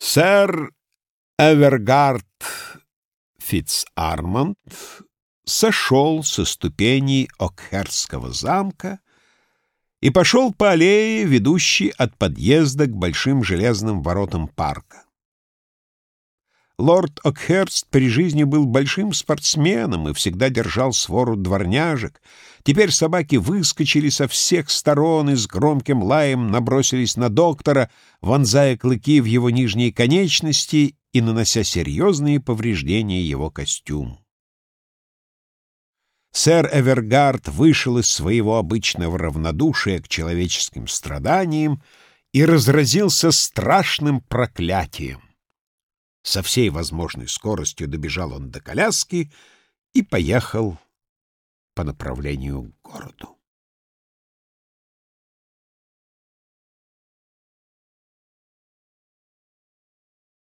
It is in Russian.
Сэр Эвергард Фитцармонд сошел со ступеней Окхерстского замка и пошел по аллее, ведущей от подъезда к большим железным воротам парка. Лорд Окхерст при жизни был большим спортсменом и всегда держал свору дворняжек. Теперь собаки выскочили со всех сторон и с громким лаем набросились на доктора, вонзая клыки в его нижние конечности и нанося серьезные повреждения его костюму. Сэр Эвергард вышел из своего обычного равнодушия к человеческим страданиям и разразился страшным проклятием. Со всей возможной скоростью добежал он до коляски и поехал по направлению к городу.